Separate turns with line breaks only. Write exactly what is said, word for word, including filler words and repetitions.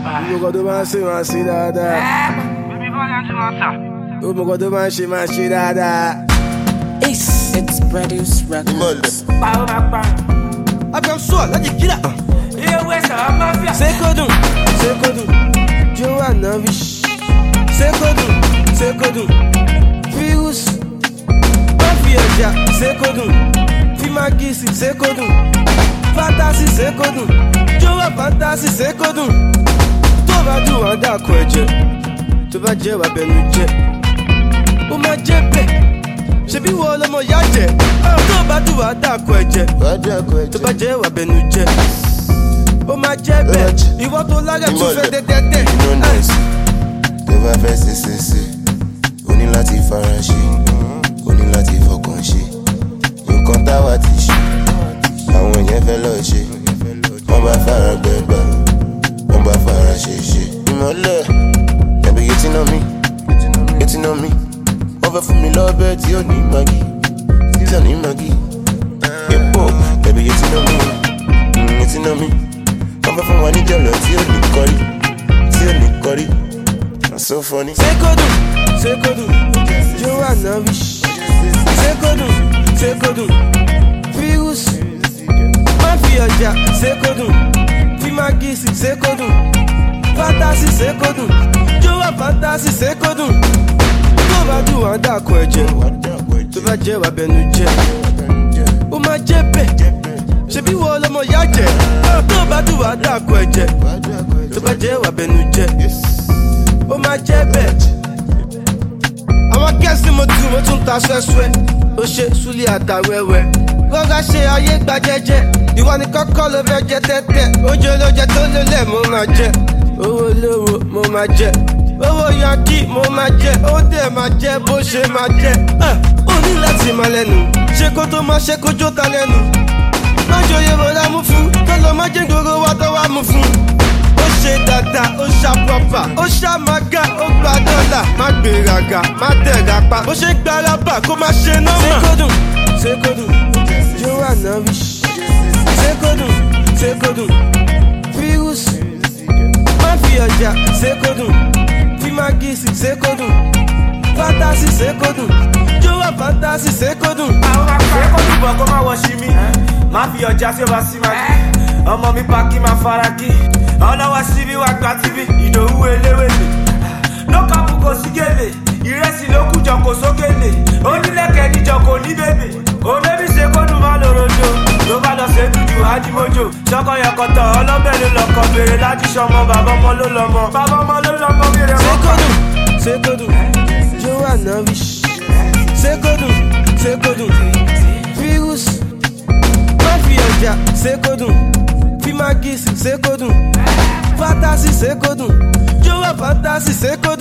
Mo kọ́ tó máa ń ṣe máa ṣe dáadáa.
Bébí bọ́lá ń tún máa tà.
Mo kọ́ tó máa ń ṣe máa ṣe dáadáa.
Ace, it's Produce Records.
Pàrọ̀ máa pa.
Abẹ́m sọ̀ láti kíra.
Iye wẹ̀sà á máa fíà.
Sekodun, Sekodun, Johannavish. Sekodun, Sekodun, Virus. Mafia ọjà, Sekodun, Fimagisi, Sekodun, Fantasy, Sekodun, Jowa Fantasy, Sekodun. Tó bá dùn wá dàkọ̀ ẹ̀jẹ̀, tó bá jẹ́ wà bẹnu jẹ́. Ó máa jẹ́ bẹ́ẹ̀, ṣebí wọ́n lọ́mọ yá jẹ́. Tó bá dùn wá dàkọ̀ ẹ̀jẹ̀, tó bá jẹ́ wà bẹnu jẹ́. Ó máa jẹ́ bẹ́ẹ̀, ìwọ tó lára tún fẹ́ dẹ́dẹ́dẹ́.
Tó bá fẹ́ ṣe ṣe ṣe, o ní láti fara ṣe, o ní láti fọkàn ṣe. Nǹkan táwa ti ṣe, àwọn èèyàn fẹ́ lọ ṣe. Wọ́n bá fara gbẹgbà, wọ́n bá fara ṣe ṣe. Ìmọ̀lẹ̀, ẹ̀bí yẹtí náà mi, yẹtí náà mi. Wọ́n fẹ́ fún mi lọ́bẹ̀ tí ò ní magi, tí ò ní magi. Epo, ẹ̀bí yẹtí náà mi, yẹtí náà mi. Wọ́n fẹ́ fún wa ní jọ̀lọ̀ tí ò ní kọrí, tí ò ní kọrí. So funny.
Sekodun, Sekodun, Johannavish. Sekodun, Sekodun, Virus. Mafia ọjà, Sekodun, Fimagisi, Sekodun, Fantasy, Sekodun, Jowa Fantasy, Sekodun. Tó bá dùn wá dàkọ̀ ẹ̀jẹ̀, tó bá jẹ́ wà bẹnu jẹ́. Ó máa jẹ́ bẹ́ẹ̀, ṣebí wọ́n lọ́mọ yá jẹ́. Tó bá dùn wá dàkọ̀ ẹ̀jẹ̀, tó bá jẹ́ wà bẹnu jẹ́. Ó máa jẹ́ bẹ́ẹ̀. Àwọn gẹ̀ẹ́sì mo tún mo tún ta ṣẹ́ṣẹ́. Ó ṣe súlẹ̀ àtàwẹ́wẹ́. Rọ́gà ṣe ayé gba jẹ́jẹ́. Ìwọ ni kọ́kọ́ ló fẹ́ jẹ tẹ́tẹ́. Oúnjẹ olóúnjẹ tó lélẹ̀ mo máa jẹ. Owó olówó mo máa jẹ. Owó yankí mo máa jẹ. Ó dẹ̀ máa jẹ bó ṣe máa jẹ. Ó ní láti máa lẹ́nu. Ṣé kó tó máa ṣe kójó ta lẹ́nu? Má jòyè bọ̀dá mú fún. Kọ́lọ́ má jẹ́ gbogbo wa tó wá mú fún. Ó ṣe dáadáa, ó ṣá pọ́pà, ó ṣá màgá, ó gba dọ́là, má gbéraga, má tẹ̀ra pa. Ó ṣe gbárabà kó má ṣe nọ́mà. Sekodun, Sekodun, Johannavish. Sekodun, Sekodun, Virus. Mafia ọjà, Sekodun, Fimagisi, Sekodun, Fantasy, Sekodun, Jowa Fantasy, Sekodun.
Àwọn akẹ́kọ̀ọ́ kò dùbọ̀ kó má wọ sí mi. Má fi ọjà tí ó bá sí máa kí. Ọmọ mi pa kí máa fara kí. Ọlọ́wọ́ síbí wá gba tíbí, ìdòwú eléwèlé. Ló kápú kò sí gèlè, ìrẹsì ló kú jọ kò sókèlè. Onílẹ̀kẹ̀ níjọ kò ní bèbè. Òbẹ́bí ṣe kó dùn má lòròjò. Ló bá lọ ṣe dúdú ájímójò. Ṣọkọyọkọtọ̀ ọlọ́bẹ̀ ló lọkọ̀ bèrè láti ṣọmọ. Bàbá ọmọ ló lọmọ. Bàbá ọmọ ló lọmọ bèrè mọ́.
Sekodun, Sekodun, Johannavish. Sekodun, Sekodun, Virus. Mafia ọjà, Sekodun, Fimagisi, Sekodun, Fantasy, Sekodun, Jowa Fantasy, Sekodun.